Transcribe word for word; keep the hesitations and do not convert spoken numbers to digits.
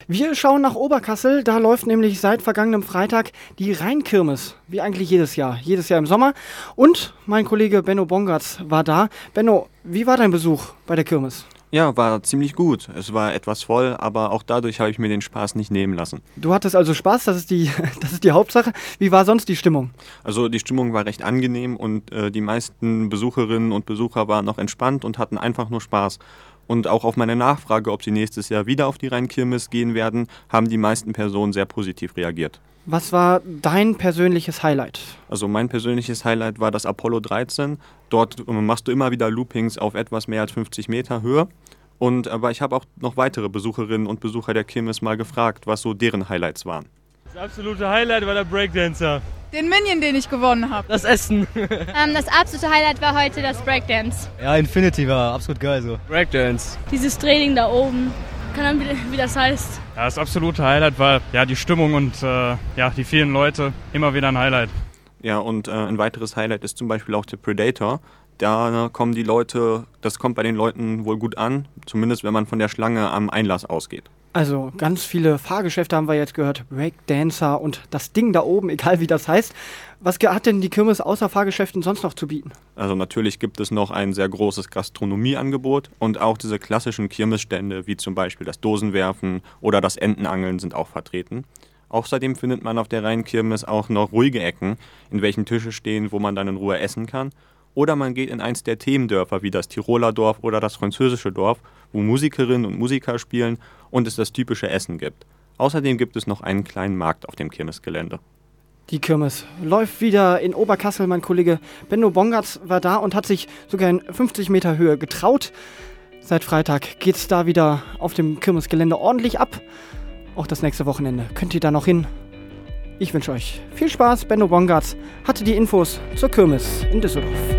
Wir schauen nach Oberkassel, da läuft nämlich seit vergangenem Freitag die Rheinkirmes, wie eigentlich jedes Jahr, jedes Jahr im Sommer. Und mein Kollege Benno Bongartz war da. Benno, wie war dein Besuch bei der Kirmes? Ja, war ziemlich gut. Es war etwas voll, aber auch dadurch habe ich mir den Spaß nicht nehmen lassen. Du hattest also Spaß, das ist die, das ist die Hauptsache. Wie war sonst die Stimmung? Also die Stimmung war recht angenehm und äh, die meisten Besucherinnen und Besucher waren noch entspannt und hatten einfach nur Spaß. Und auch auf meine Nachfrage, ob sie nächstes Jahr wieder auf die Rheinkirmes gehen werden, haben die meisten Personen sehr positiv reagiert. Was war dein persönliches Highlight? Also mein persönliches Highlight war das Apollo dreizehn. Dort äh, machst du immer wieder Loopings auf etwas mehr als fünfzig Meter Höhe. Und, aber ich habe auch noch weitere Besucherinnen und Besucher der Kirmes mal gefragt, was so deren Highlights waren. Das absolute Highlight war der Breakdancer. Den Minion, den ich gewonnen habe. Das Essen. ähm, das absolute Highlight war heute das Breakdance. Ja, Infinity war absolut geil so. Breakdance. Dieses Training da oben. Keine Ahnung, wie, wie das heißt. Ja, das absolute Highlight war ja die Stimmung und äh, ja, die vielen Leute. Immer wieder ein Highlight. Ja, und äh, ein weiteres Highlight ist zum Beispiel auch der Predator. Da äh, kommen die Leute, das kommt bei den Leuten wohl gut an, zumindest wenn man von der Schlange am Einlass ausgeht. Also ganz viele Fahrgeschäfte haben wir jetzt gehört, Breakdancer und das Ding da oben, egal wie das heißt. Was hat denn die Kirmes außer Fahrgeschäften sonst noch zu bieten? Also natürlich gibt es noch ein sehr großes Gastronomieangebot und auch diese klassischen Kirmesstände, wie zum Beispiel das Dosenwerfen oder das Entenangeln sind auch vertreten. Außerdem findet man auf der Rheinkirmes auch noch ruhige Ecken, in welchen Tische stehen, wo man dann in Ruhe essen kann. Oder man geht in eins der Themendörfer wie das Tiroler Dorf oder das französische Dorf, wo Musikerinnen und Musiker spielen und es das typische Essen gibt. Außerdem gibt es noch einen kleinen Markt auf dem Kirmesgelände. Die Kirmes läuft wieder in Oberkassel. Mein Kollege Benno Bongartz war da und hat sich sogar in fünfzig Meter Höhe getraut. Seit Freitag geht's da wieder auf dem Kirmesgelände ordentlich ab. Auch das nächste Wochenende könnt ihr da noch hin. Ich wünsche euch viel Spaß. Benno Bongartz hatte die Infos zur Kirmes in Düsseldorf.